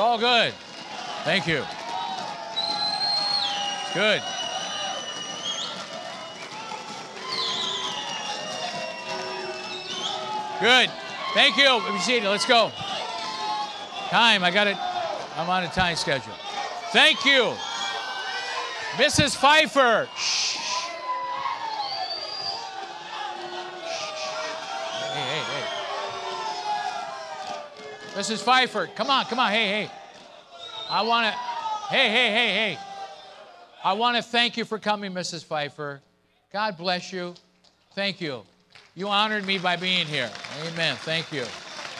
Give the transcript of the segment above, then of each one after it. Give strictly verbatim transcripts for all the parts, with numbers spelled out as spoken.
all good. Thank you. Good. Good. Thank you. Be seated. Let's go. Time. I got it. I'm on a time schedule. Thank you. Missus Pfeiffer. Shh. Hey, hey, hey. Missus Pfeiffer, come on, come on. Hey, hey. I want to, hey, hey, hey, hey. I want to thank you for coming, Missus Pfeiffer. God bless you. Thank you. You honored me by being here. Amen. Thank you.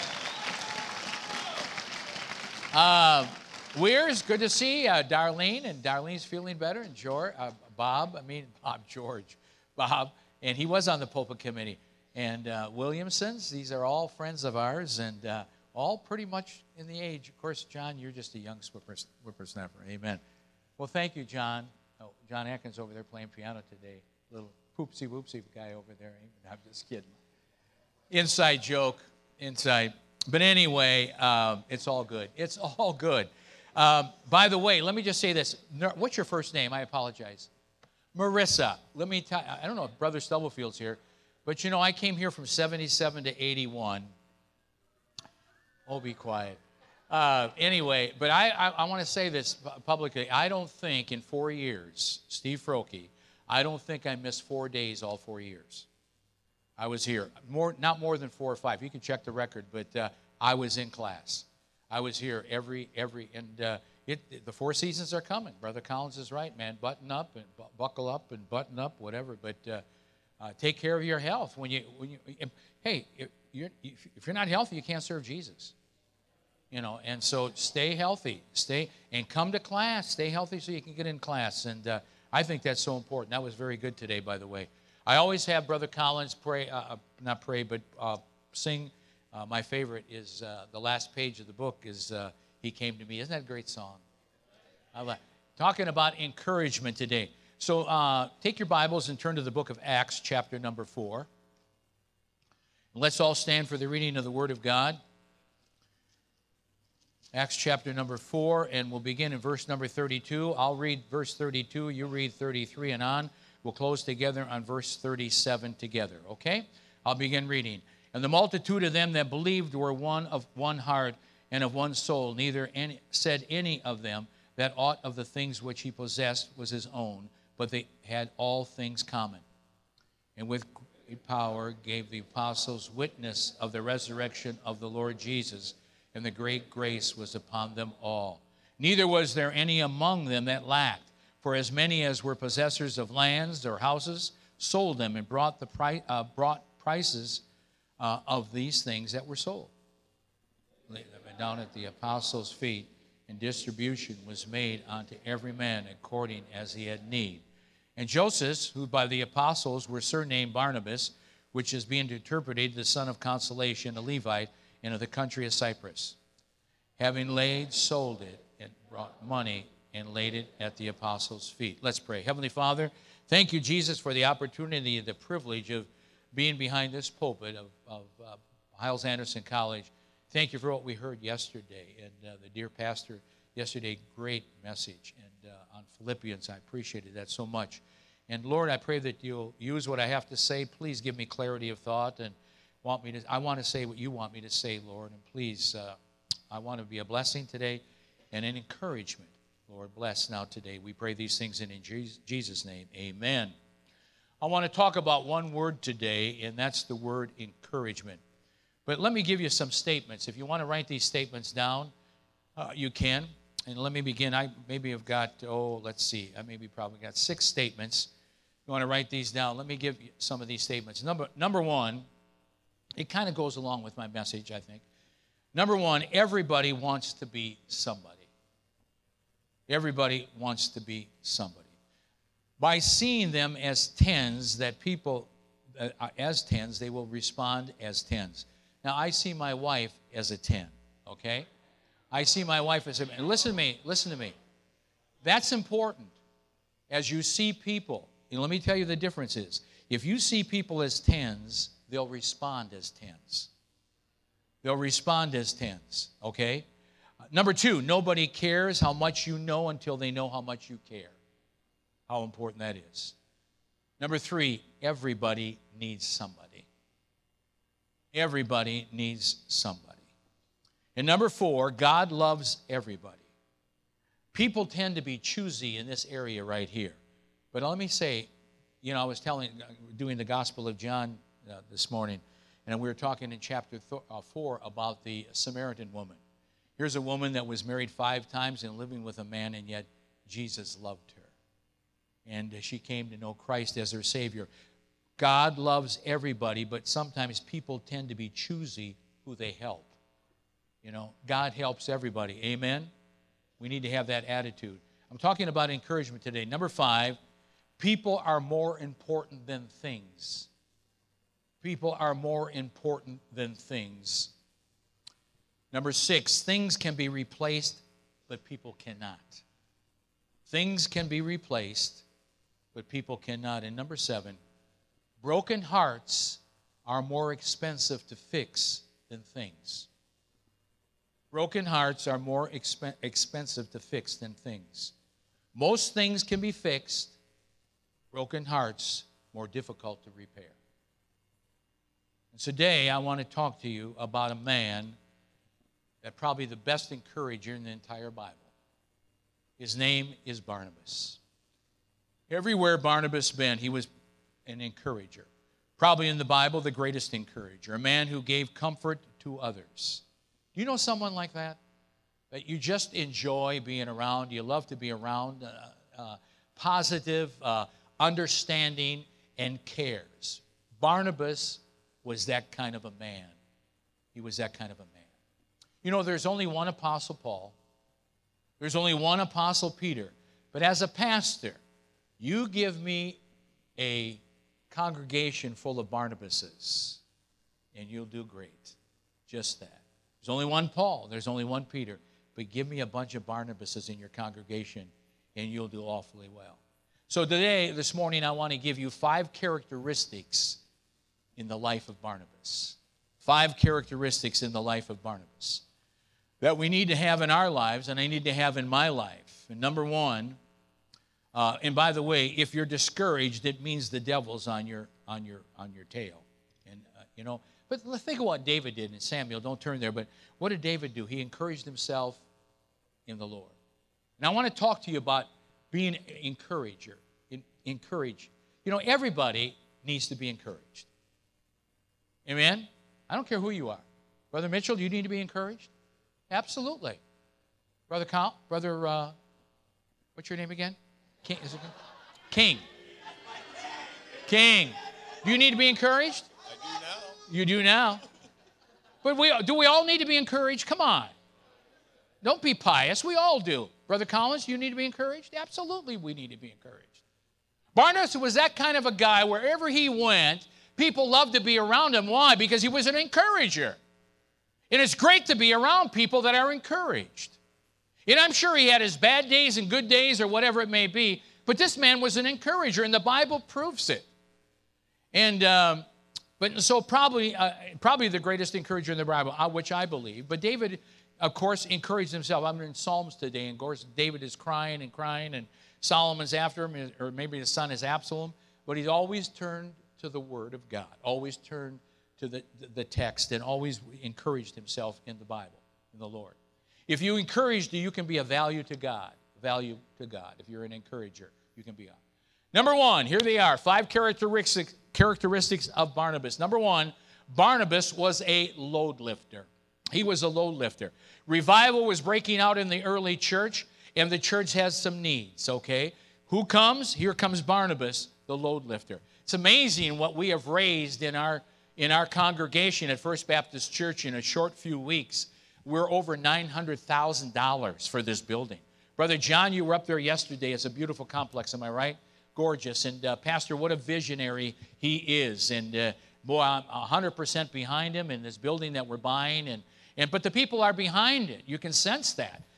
Uh, Weirs, good to see uh, Darlene, and Darlene's feeling better, and George, uh, Bob, I mean, Bob, George, Bob, and he was on the pulpit committee. And uh, Williamsons, these are all friends of ours, and uh, all pretty much in the age. Of course, John, you're just a young whippers- whippersnapper. Amen. Well, thank you, John. Oh, John Atkins over there playing piano today. Little poopsie whoopsie guy over there. I'm just kidding. Inside joke. Inside. But anyway, um, it's all good. It's all good. Um, by the way, let me just say this. What's your first name? I apologize. Marissa. Let me tell you, I don't know if Brother Stubblefield's here, but you know, I came here from seventy-seven to eighty-one. Oh, be quiet. Uh, anyway, but I, I, I want to say this publicly. I don't think in four years, Steve Froke, I don't think I missed four days all four years. I was here. More, not more than four or five. You can check the record, but uh, I was in class. I was here every, every, and uh, it, the four seasons are coming. Brother Collins is right, man. Button up and bu- buckle up and button up, whatever. But uh, uh, take care of your health. When you, when you, hey, if you're, if you're not healthy, you can't serve Jesus. You know, and so stay healthy, stay, and come to class. Stay healthy so you can get in class. And uh, I think that's so important. That was very good today, by the way. I always have Brother Collins pray, uh, not pray, but uh, sing. Uh, my favorite is uh, the last page of the book is uh, He Came to Me. Isn't that a great song? I like talking about encouragement today. So uh, take your Bibles and turn to the book of Acts, chapter number four. And let's all stand for the reading of the Word of God. Acts chapter number four, and we'll begin in verse number thirty-two. I'll read verse thirty-two, you read thirty-three and on. We'll close together on verse thirty-seven together, okay? I'll begin reading. And the multitude of them that believed were one of one heart and of one soul. Neither any, said any of them that aught of the things which he possessed was his own, but they had all things common. And with great power gave the apostles witness of the resurrection of the Lord Jesus, and the great grace was upon them all. Neither was there any among them that lacked, for as many as were possessors of lands or houses sold them and brought the pri- uh, brought prices uh, of these things that were sold. Laid them down at the apostles' feet, and distribution was made unto every man according as he had need. And Joseph, who by the apostles were surnamed Barnabas, which is being interpreted the son of consolation, a Levite, and of the country of Cyprus, having laid, sold it, and brought money, and laid it at the apostles' feet. Let's pray. Heavenly Father, thank you, Jesus, for the opportunity and the privilege of being behind this pulpit of, of uh, Hyles-Anderson College. Thank you for what we heard yesterday, and uh, the dear pastor yesterday, great message, and uh, on Philippians, I appreciated that so much. And Lord, I pray that you'll use what I have to say. Please give me clarity of thought, and want me to. I want to say what you want me to say, Lord, and please, uh, I want to be a blessing today and an encouragement. Lord, bless now today. We pray these things in, in Jesus' name. Amen. I want to talk about one word today, and that's the word encouragement. But let me give you some statements. If you want to write these statements down, uh, you can. And let me begin. I maybe have got, oh, let's see. I maybe probably got six statements. You want to write these down. Let me give you some of these statements. Number, number one, it kind of goes along with my message, I think. Number one, everybody wants to be somebody. Everybody wants to be somebody. By seeing them as tens, that people, uh, as tens, they will respond as tens. Now, I see my wife as a ten, okay? I see my wife as a, and listen to me, listen to me. That's important. As you see people, and let me tell you the difference is, if you see people as tens, they'll respond as tens. They'll respond as tens, okay? Number two, nobody cares how much you know until they know how much you care. How important that is. Number three, everybody needs somebody. Everybody needs somebody. And number four, God loves everybody. People tend to be choosy in this area right here. But let me say, you know, I was telling, doing the Gospel of John uh, this morning, and we were talking in chapter th- uh, four about the Samaritan woman. Here's a woman that was married five times and living with a man, and yet Jesus loved her. And uh, she came to know Christ as her Savior. God loves everybody, but sometimes people tend to be choosy who they help. You know, God helps everybody. Amen? We need to have that attitude. I'm talking about encouragement today. Number five, people are more important than things. People are more important than things. Number six, things can be replaced, but people cannot. Things can be replaced, but people cannot. And number seven, broken hearts are more expensive to fix than things. Broken hearts are more exp- expensive to fix than things. Most things can be fixed. Broken hearts, more difficult to repair. And today, I want to talk to you about a man that probably the best encourager in the entire Bible. His name is Barnabas. Everywhere Barnabas been, he was an encourager. Probably in the Bible, the greatest encourager, a man who gave comfort to others. Do you know someone like that? That you just enjoy being around, you love to be around, uh, uh, positive, uh, understanding, and cares. Barnabas was that kind of a man. He was that kind of a man. You know, there's only one Apostle Paul. There's only one Apostle Peter. But as a pastor, you give me a congregation full of Barnabases, and you'll do great. Just that. There's only one Paul. There's only one Peter. But give me a bunch of Barnabases in your congregation, and you'll do awfully well. So today, this morning, I want to give you five characteristics in the life of Barnabas. Five characteristics in the life of Barnabas that we need to have in our lives, and I need to have in my life. And number one, uh, and by the way, if you're discouraged, it means the devil's on your on your on your tail. And uh, you know, but let's think of what David did in Samuel. Don't turn there, but what did David do? He encouraged himself in the Lord. And I want to talk to you about being an encourager. In, encourage. You know, everybody needs to be encouraged. Amen? I don't care who you are. Brother Mitchell, do you need to be encouraged? Absolutely. Brother Cal, Brother, uh, what's your name again? King. Is it King? King. Do you need to be encouraged? I do now. You do now. But we do we all need to be encouraged? Come on. Don't be pious. We all do. Brother Collins, do you need to be encouraged? Absolutely, we need to be encouraged. Barnabas was that kind of a guy. Wherever he went, people loved to be around him. Why? Because he was an encourager. And it's great to be around people that are encouraged. And I'm sure he had his bad days and good days or whatever it may be, but this man was an encourager, and the Bible proves it. And um, but so probably uh, probably the greatest encourager in the Bible, uh, which I believe. But David, of course, encouraged himself. I'm in Psalms today, and of course, David is crying and crying, and Solomon's after him, or maybe his son is Absalom. But he's always turned to the Word of God, always turned to the, the text, and always encouraged himself in the Bible, in the Lord. If you encourage, you can be a value to God. Value to God. If you're an encourager, you can be a. Number one, here they are, five characteristics, characteristics of Barnabas. Number one, Barnabas was a load lifter. He was a load lifter. Revival was breaking out in the early church, and the church has some needs, okay? Who comes? Here comes Barnabas, the load lifter. It's amazing what we have raised in our in our congregation at First Baptist Church in a short few weeks. We're over nine hundred thousand dollars for this building. Brother John, you were up there yesterday. It's a beautiful complex, am I right? Gorgeous. And uh, Pastor, what a visionary he is. And uh, boy, I'm one hundred percent behind him in this building that we're buying. And, and But the people are behind it. You can sense that.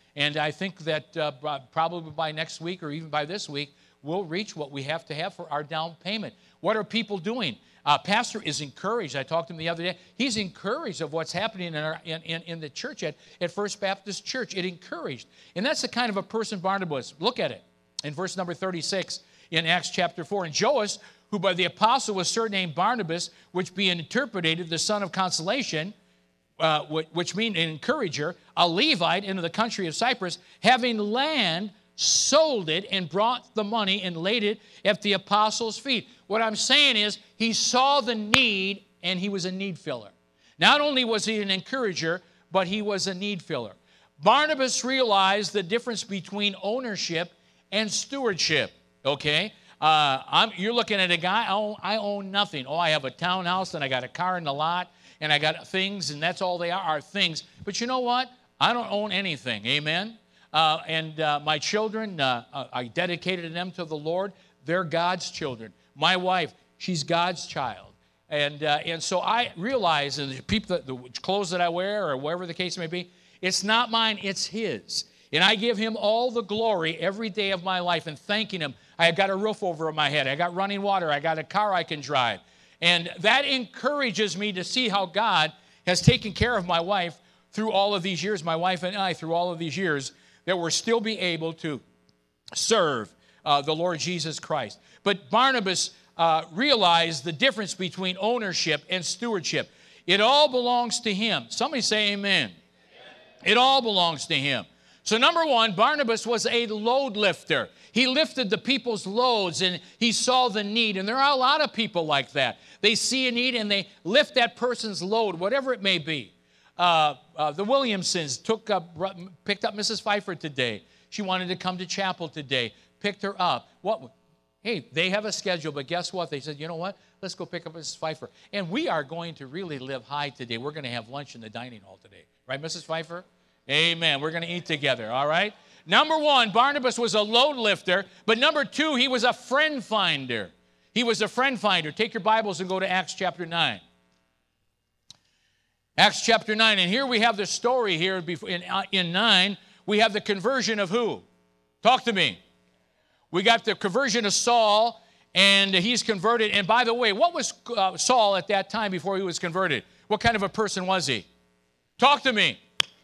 And I think that uh, probably by next week or even by this week, we'll reach what we have to have for our down payment. What are people doing? Uh, Pastor is encouraged. I talked to him the other day. He's encouraged of what's happening in, our, in, in, in the church at, at First Baptist Church. It encouraged. And that's the kind of a person Barnabas. Look at it in verse number thirty-six in Acts chapter four. And Joas, who by the apostle was surnamed Barnabas, which being interpreted the son of consolation, uh, which means an encourager, a Levite into the country of Cyprus, having land, sold it and brought the money and laid it at the apostles' feet. What I'm saying is he saw the need and he was a need filler. Not only was he an encourager, but he was a need filler. Barnabas realized the difference between ownership and stewardship, okay? Uh, I'm, you're looking at a guy, I own, I own nothing. Oh, I have a townhouse and I got a car in the lot and I got things and that's all they are, are things. But you know what? I don't own anything, amen? Uh, and uh, my children, uh, I dedicated them to the Lord. They're God's children. My wife, she's God's child. And uh, and so I realize, and the people, that, the clothes that I wear or whatever the case may be, it's not mine, it's His. And I give Him all the glory every day of my life and thanking Him. I got a roof over my head. I got running water. I got a car I can drive. And that encourages me to see how God has taken care of my wife through all of these years, my wife and I, through all of these years, that we're still be able to serve uh, the Lord Jesus Christ. But Barnabas uh, realized the difference between ownership and stewardship. It all belongs to Him. Somebody say amen. Amen. It all belongs to Him. So number one, Barnabas was a load lifter. He lifted the people's loads and he saw the need. And there are a lot of people like that. They see a need and they lift that person's load, whatever it may be. Uh, uh, the Williamsons took up, picked up Missus Pfeiffer today. She wanted to come to chapel today. Picked her up. What? Hey, they have a schedule, but guess what? They said, you know what? Let's go pick up Missus Pfeiffer. And we are going to really live high today. We're going to have lunch in the dining hall today. Right, Missus Pfeiffer? Amen. We're going to eat together, all right? Number one, Barnabas was a load lifter. But number two, he was a friend finder. He was a friend finder. Take your Bibles and go to Acts chapter nine. Acts chapter nine. And here we have the story here in, in nine. We have the conversion of who? Talk to me. We got the conversion of Saul, and he's converted. And by the way, what was uh, Saul at that time before he was converted? What kind of a person was he? Talk to me.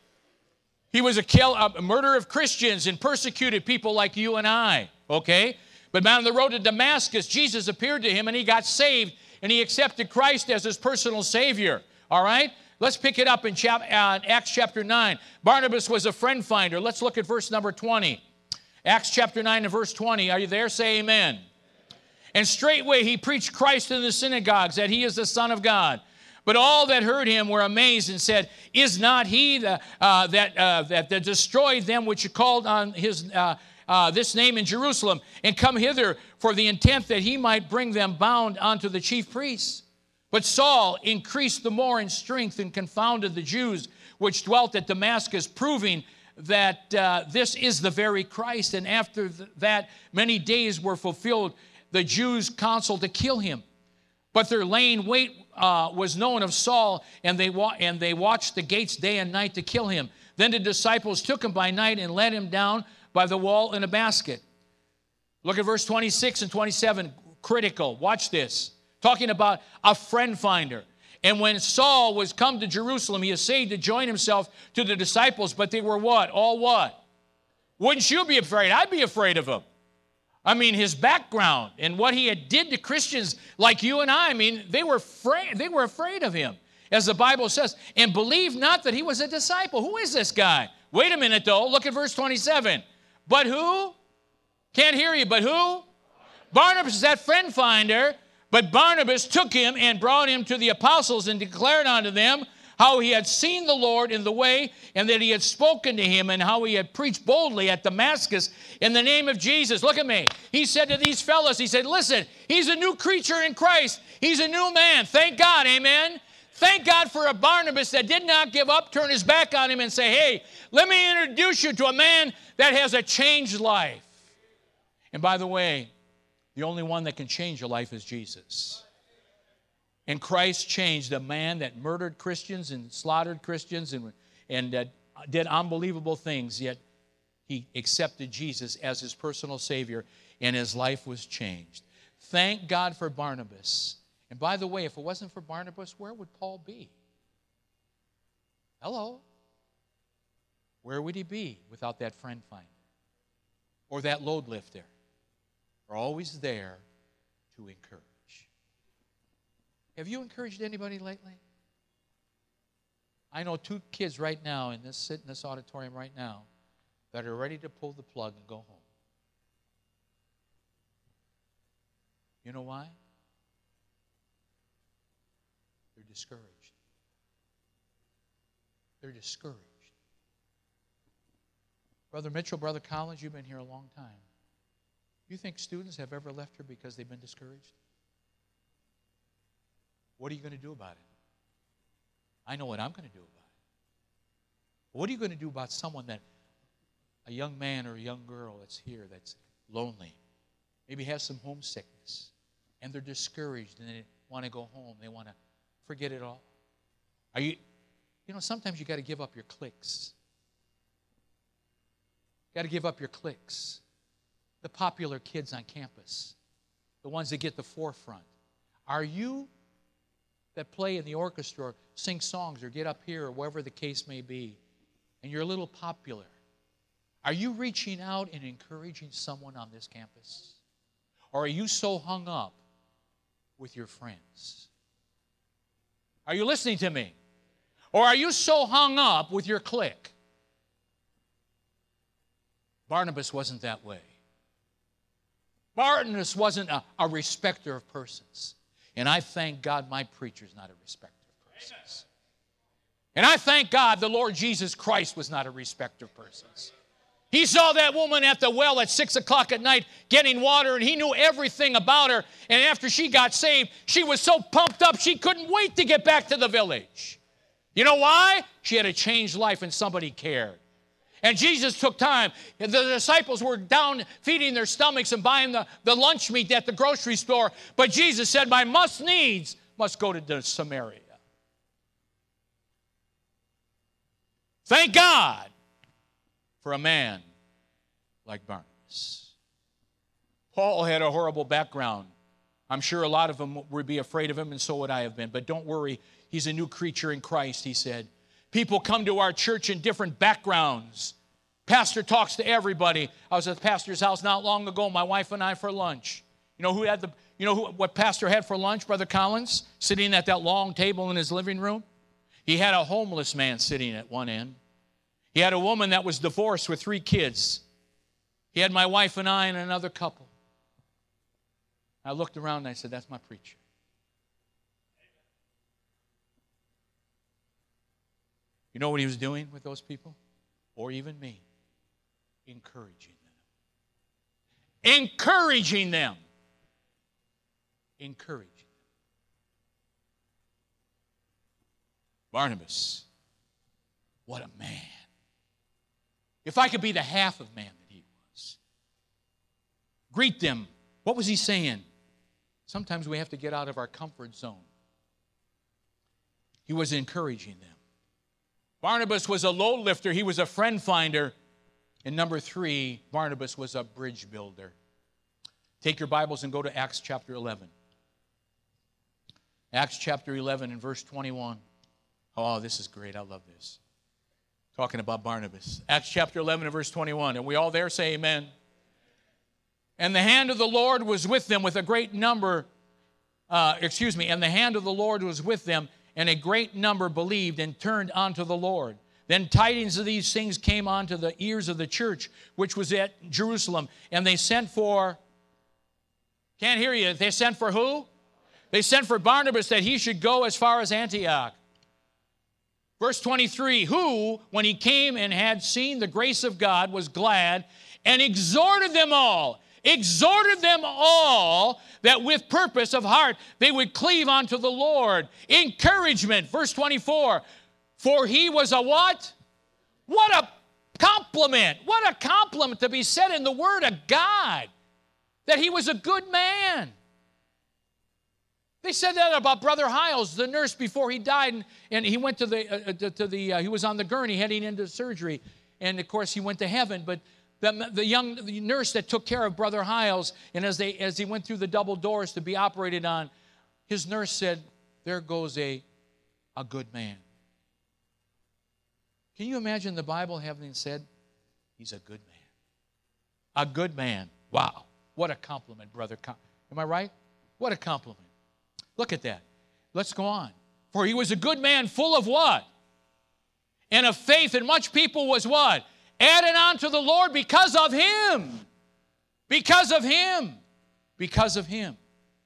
He was a, kill, a murderer of Christians and persecuted people like you and I, okay? But on the road to Damascus, Jesus appeared to him, and he got saved, and he accepted Christ as his personal Savior, all right? Let's pick it up in chap- uh, Acts chapter nine. Barnabas was a friend finder. Let's look at verse number twenty. Acts chapter nine and verse twenty. Are you there? Say amen. And straightway he preached Christ in the synagogues, that he is the Son of God. But all that heard him were amazed and said, is not he the, uh, that, uh, that, that destroyed them which called on his uh, uh, this name in Jerusalem, and come hither for the intent that he might bring them bound unto the chief priests? But Saul increased the more in strength and confounded the Jews which dwelt at Damascus, proving that uh, this is the very Christ. And after th- that many days were fulfilled, the Jews counseled to kill him. But their laying wait uh, was known of Saul, and they wa- and they watched the gates day and night to kill him. Then the disciples took him by night and let him down by the wall in a basket. Look at verse twenty-six and twenty-seven, critical. Watch this. Talking about a friend finder. And when Saul was come to Jerusalem, he essayed to join himself to the disciples, but they were what? All what? Wouldn't you be afraid? I'd be afraid of him. I mean, his background and what he had did to Christians like you and I, I mean, they were afraid, they were afraid of him, as the Bible says. And believe not that he was a disciple. Who is this guy? Wait a minute, though. Look at verse twenty-seven. But who? Can't hear you, but who? Barnabas is that friend finder. But Barnabas took him and brought him to the apostles and declared unto them how he had seen the Lord in the way, and that he had spoken to him, and how he had preached boldly at Damascus in the name of Jesus. Look at me. He said to these fellows, he said, listen, he's a new creature in Christ. He's a new man. Thank God, amen. Thank God for a Barnabas that did not give up, turn his back on him and say, hey, let me introduce you to a man that has a changed life. And by the way, the only one that can change your life is Jesus. And Christ changed a man that murdered Christians and slaughtered Christians and, and uh, did unbelievable things, yet he accepted Jesus as his personal Savior, and his life was changed. Thank God for Barnabas. And by the way, if it wasn't for Barnabas, where would Paul be? Hello? Where would he be without that friend finder? Or that load lifter? We're always there to encourage. Have you encouraged anybody lately? I know two kids right now in this sit in this auditorium right now that are ready to pull the plug and go home. You know why? They're discouraged. They're discouraged. Brother Mitchell, Brother Collins, you've been here a long time. You think students have ever left here because they've been discouraged? What are you going to do about it? I know what I'm going to do about it. What are you going to do about someone that, a young man or a young girl that's here that's lonely, maybe has some homesickness, and they're discouraged and they want to go home, they want to forget it all? Are you, you know, sometimes you got to give up your cliques. Got to give up your cliques. The popular kids on campus, the ones that get the forefront. Are you that play in the orchestra or sing songs or get up here or wherever the case may be, and you're a little popular, are you reaching out and encouraging someone on this campus? Or are you so hung up with your friends? Are you listening to me? Or are you so hung up with your clique? Barnabas wasn't that way. Barnabas wasn't a, a respecter of persons. And I thank God my preacher's not a respecter of persons. And I thank God the Lord Jesus Christ was not a respecter of persons. He saw that woman at the well at six o'clock at night getting water, and he knew everything about her. And after she got saved, she was so pumped up she couldn't wait to get back to the village. You know why? She had a changed life and somebody cared. And Jesus took time. The disciples were down feeding their stomachs and buying the, the lunch meat at the grocery store. But Jesus said, my must needs must go to Samaria. Thank God for a man like Barnabas. Paul had a horrible background. I'm sure a lot of them would be afraid of him, and so would I have been. But don't worry, he's a new creature in Christ, he said. People come to our church in different backgrounds. Pastor talks to everybody. I was at the pastor's house not long ago, my wife and I, for lunch. You know who had the, you know who, what pastor had for lunch, Brother Collins? Sitting at that long table in his living room. He had a homeless man sitting at one end. He had a woman that was divorced with three kids. He had my wife and I and another couple. I looked around and I said, that's my preacher. You know what he was doing with those people? Or even me? Encouraging them. Encouraging them. Encouraging them. Barnabas, what a man. If I could be the half of man that he was. Greet them. What was he saying? Sometimes we have to get out of our comfort zone. He was encouraging them. Barnabas was a load lifter. He was a friend finder. And number three, Barnabas was a bridge builder. Take your Bibles and go to Acts chapter eleven. Acts chapter eleven and verse twenty-one. Oh, this is great. I love this. Talking about Barnabas. Acts chapter eleven and verse twenty-one. Are we all there? Say amen. And the hand of the Lord was with them with a great number. Uh, excuse me. And the hand of the Lord was with them, and a great number believed and turned unto the Lord. Then tidings of these things came unto the ears of the church, which was at Jerusalem. And they sent for, can't hear you, they sent for who? They sent for Barnabas that he should go as far as Antioch. Verse twenty-three, who, when he came and had seen the grace of God, was glad and exhorted them all, exhorted them all that with purpose of heart they would cleave unto the Lord. Encouragement, verse twenty-four, for he was a what? What a compliment. What a compliment to be said in the Word of God, that he was a good man. They said that about Brother Hiles, the nurse, before he died, and, and he went to the, uh, to, to the uh, he was on the gurney heading into surgery, and of course he went to heaven, but The, the young the nurse that took care of Brother Hiles, and as they as he went through the double doors to be operated on, his nurse said, there goes a, a good man. Can you imagine the Bible having said, he's a good man? A good man. Wow. What a compliment, brother. Am I right? What a compliment. Look at that. Let's go on. For he was a good man, full of what? And of faith, and much people was what? Added on to the Lord because of him. Because of him. Because of him.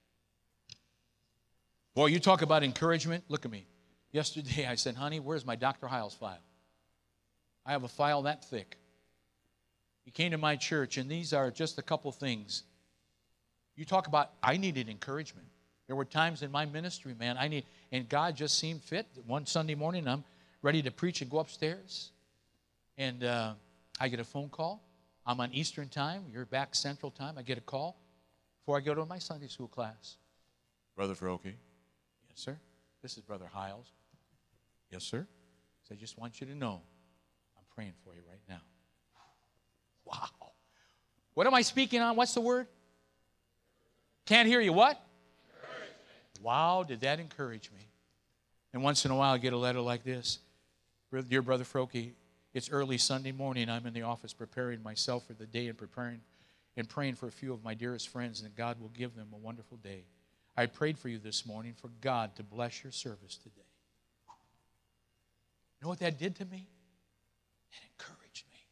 Boy, you talk about encouragement. Look at me. Yesterday I said, honey, where's my Doctor Hiles file? I have a file that thick. He came to my church, and these are just a couple things. You talk about, I needed encouragement. There were times in my ministry, man, I need, and God just seemed fit. One Sunday morning, I'm ready to preach and go upstairs, and uh, I get a phone call. I'm on Eastern time. You're back Central time. I get a call before I go to my Sunday school class. Brother Froke. Yes, sir. This is Brother Hiles. Yes, sir. So I just want you to know, I'm praying for you right now. Wow. What am I speaking on? What's the word? Can't hear you. What? Wow, did that encourage me. And once in a while I get a letter like this. Dear Brother Froke, it's early Sunday morning. I'm in the office preparing myself for the day and preparing and praying for a few of my dearest friends, and that God will give them a wonderful day. I prayed for you this morning for God to bless your service today. You know what that did to me? It encouraged me.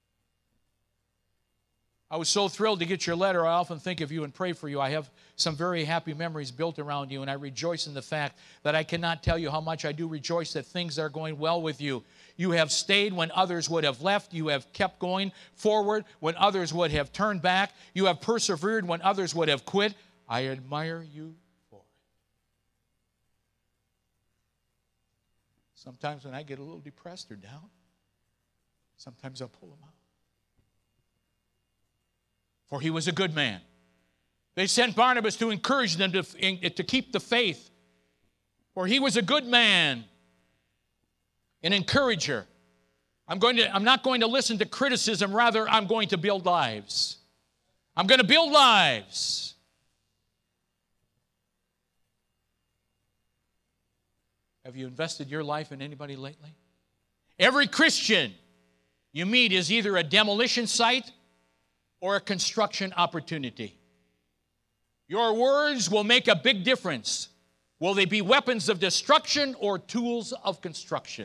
I was so thrilled to get your letter. I often think of you and pray for you. I have some very happy memories built around you, and I rejoice in the fact that I cannot tell you how much I do rejoice that things are going well with you. You have stayed when others would have left. You have kept going forward when others would have turned back. You have persevered when others would have quit. I admire you for it. Sometimes when I get a little depressed or down, sometimes I'll pull them out. For he was a good man. They sent Barnabas to encourage them to, to keep the faith. For he was a good man, an encourager. I'm, going to, I'm not going to listen to criticism. Rather, I'm going to build lives. I'm going to build lives. Have you invested your life in anybody lately? Every Christian you meet is either a demolition site or a construction opportunity. Your words will make a big difference. Will they be weapons of destruction or tools of construction?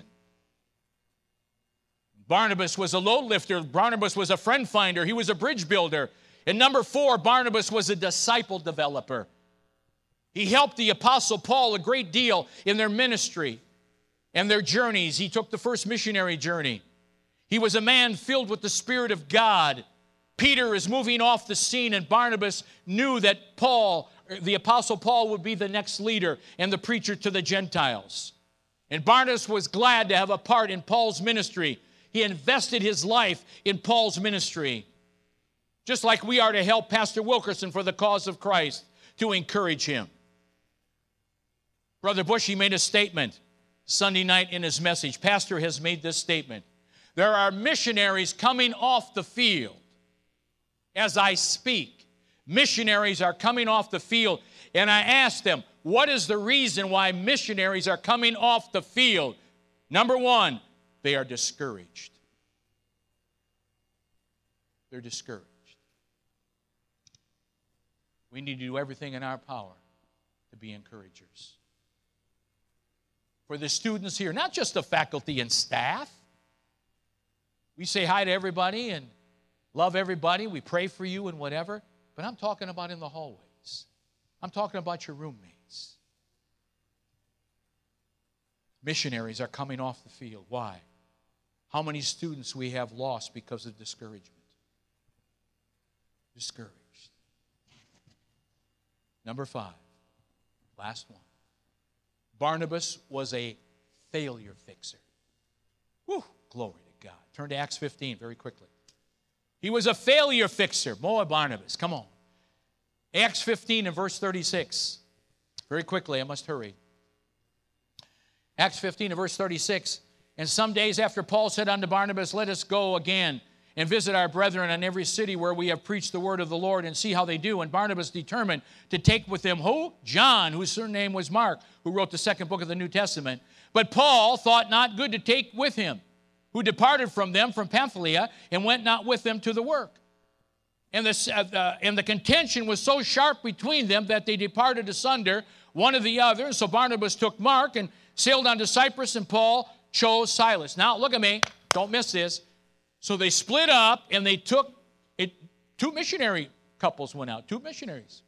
Barnabas was a load lifter. Barnabas was a friend finder. He was a bridge builder. And number four, Barnabas was a disciple developer. He helped the Apostle Paul a great deal in their ministry and their journeys. He took the first missionary journey. He was a man filled with the Spirit of God. Peter is moving off the scene, and Barnabas knew that Paul, the Apostle Paul, would be the next leader and the preacher to the Gentiles. And Barnabas was glad to have a part in Paul's ministry. He invested his life in Paul's ministry. Just like we are to help Pastor Wilkerson for the cause of Christ, to encourage him. Brother Bush, he made a statement Sunday night in his message. Pastor has made this statement. There are missionaries coming off the field. As I speak, missionaries are coming off the field, and I asked them, what is the reason why missionaries are coming off the field? Number one, they are discouraged. They're discouraged. We need to do everything in our power to be encouragers. For the students here, not just the faculty and staff. We say hi to everybody and love everybody. We pray for you and whatever. But I'm talking about in the hallways. I'm talking about your roommates. Missionaries are coming off the field. Why? How many students we have lost because of discouragement? Discouraged. Number five, last one. Barnabas was a failure fixer. Whew, glory to God. Turn to Acts fifteen very quickly. He was a failure fixer. Boy, Barnabas, come on. Acts fifteen and verse thirty-six. Very quickly, I must hurry. Acts fifteen and verse thirty-six. And some days after Paul said unto Barnabas, let us go again and visit our brethren in every city where we have preached the word of the Lord and see how they do. And Barnabas determined to take with them who? John, whose surname was Mark, who wrote the second book of the New Testament. But Paul thought not good to take with him, who departed from them from Pamphylia and went not with them to the work. And the, uh, and the contention was so sharp between them that they departed asunder, one of the other. So Barnabas took Mark and sailed on to Cyprus, and Paul chose Silas. Now, look at me. Don't miss this. So they split up, and they took it. Two missionary couples went out, two missionaries.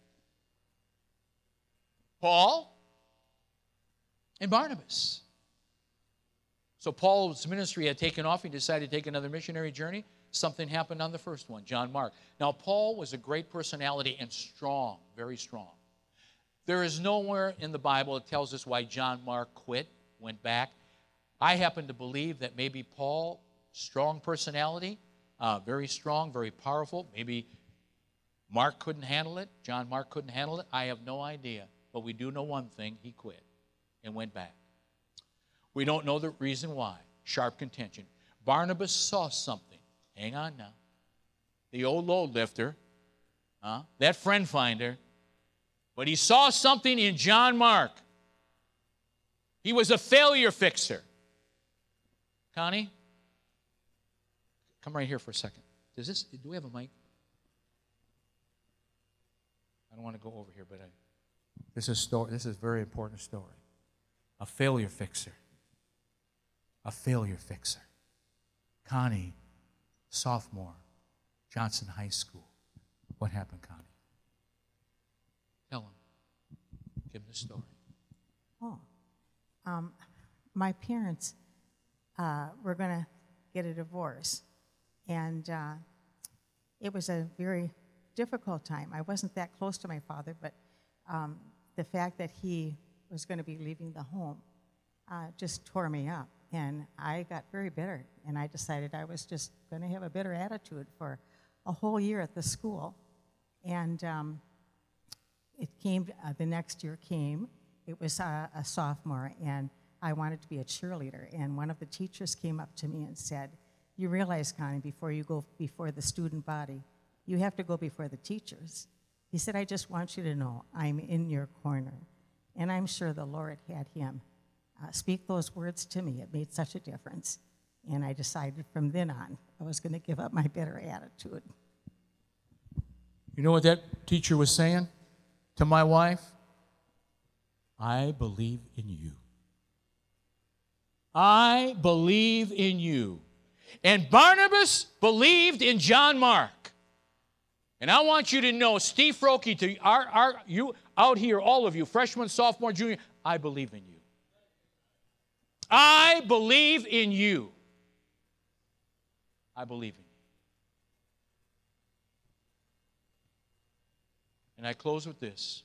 Paul and Barnabas. So Paul's ministry had taken off. He decided to take another missionary journey. Something happened on the first one, John Mark. Now, Paul was a great personality and strong, very strong. There is nowhere in the Bible that tells us why John Mark quit, went back. I happen to believe that maybe Paul, strong personality, uh, very strong, very powerful. Maybe Mark couldn't handle it. John Mark couldn't handle it. I have no idea. But we do know one thing. He quit and went back. We don't know the reason why. Sharp contention. Barnabas saw something. Hang on now. The old load lifter, huh? That friend finder. But he saw something in John Mark. He was a failure fixer. Connie, come right here for a second. Does this, do we have a mic? I don't want to go over here, but I, this is story. This is a very important story. A failure fixer. A failure fixer. Connie, sophomore, Johnson High School. What happened, Connie? Tell him. Give him the story. Oh, um, my parents uh, were going to get a divorce, and uh, it was a very difficult time. I wasn't that close to my father, but um, the fact that he was going to be leaving the home uh, just tore me up. And I got very bitter, and I decided I was just going to have a bitter attitude for a whole year at the school. And um, it came, uh, the next year came, it was uh, a sophomore, and I wanted to be a cheerleader. And one of the teachers came up to me and said, "You realize, Connie, before you go before the student body, you have to go before the teachers." He said, "I just want you to know I'm in your corner." And I'm sure the Lord had him Uh, speak those words to me. It made such a difference. And I decided from then on I was going to give up my bitter attitude. You know what that teacher was saying to my wife? I believe in you. I believe in you. And Barnabas believed in John Mark. And I want you to know, Steve Froke, to our, our, you out here, all of you, freshman, sophomore, junior, I believe in you. I believe in you. I believe in you. And I close with this.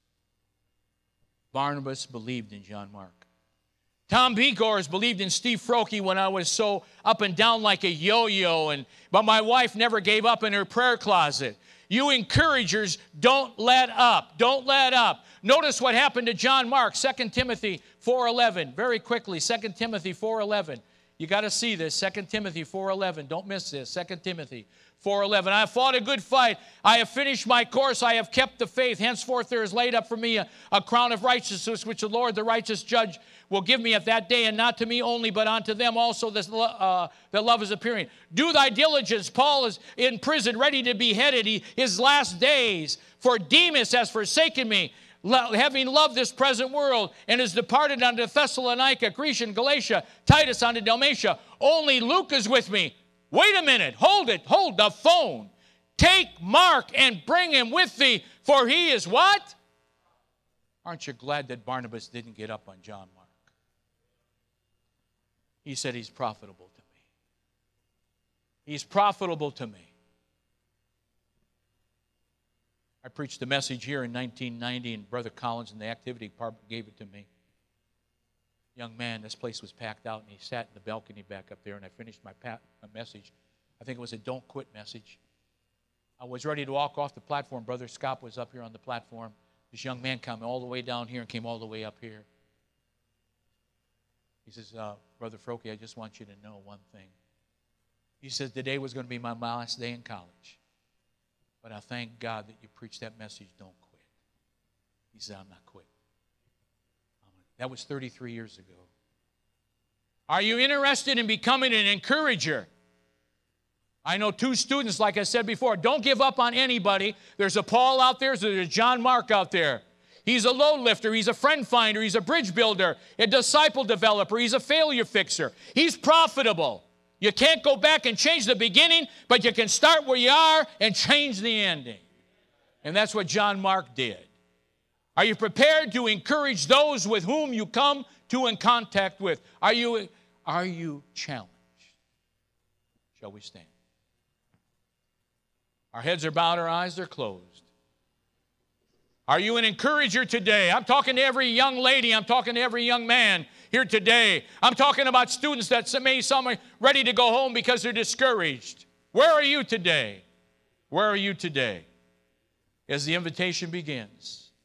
Barnabas believed in John Mark. Tom Begors believed in Steve Froke when I was so up and down like a yo-yo, and but my wife never gave up in her prayer closet. You encouragers, don't let up. Don't let up. Notice what happened to John Mark, Second Timothy four eleven. Very quickly, Second Timothy four eleven. You got to see this, Second Timothy four eleven. Don't miss this, Second Timothy four eleven. I have fought a good fight. I have finished my course. I have kept the faith. Henceforth there is laid up for me a, a crown of righteousness, which the Lord, the righteous judge, will give me at that day, and not to me only, but unto them also this, uh, that love is appearing. Do thy diligence. Paul is in prison, ready to be beheaded. He, his last days. For Demas has forsaken me, having loved this present world, and is departed unto Thessalonica, Grecian, Galatia, Titus unto Dalmatia. Only Luke is with me. Wait a minute. Hold it. Hold the phone. Take Mark and bring him with thee, for he is what? Aren't you glad that Barnabas didn't get up on John Mark? He said, he's profitable to me. He's profitable to me. I preached a message here in nineteen ninety, and Brother Collins in the activity department gave it to me. Young man, this place was packed out, and he sat in the balcony back up there, and I finished my, pa- my message. I think it was a don't quit message. I was ready to walk off the platform. Brother Scott was up here on the platform. This young man came all the way down here and came all the way up here. He says, uh, Brother Froke, I just want you to know one thing. He He said today was going to be my last day in college. But I thank God that you preached that message, don't quit. He said, I'm not quitting. That was thirty-three years ago. Are you interested in becoming an encourager? I know two students, like I said before, don't give up on anybody. There's a Paul out there, there's a John Mark out there. He's a load lifter, he's a friend finder, he's a bridge builder, a disciple developer, he's a failure fixer. He's profitable. You can't go back and change the beginning, but you can start where you are and change the ending. And that's what John Mark did. Are you prepared to encourage those with whom you come to in contact with? Are you, are you challenged? Shall we stand? Our heads are bowed, our eyes are closed. Are you an encourager today? I'm talking to every young lady. I'm talking to every young man here today. I'm talking about students that may some are ready to go home because they're discouraged. Where are you today? Where are you today? As the invitation begins,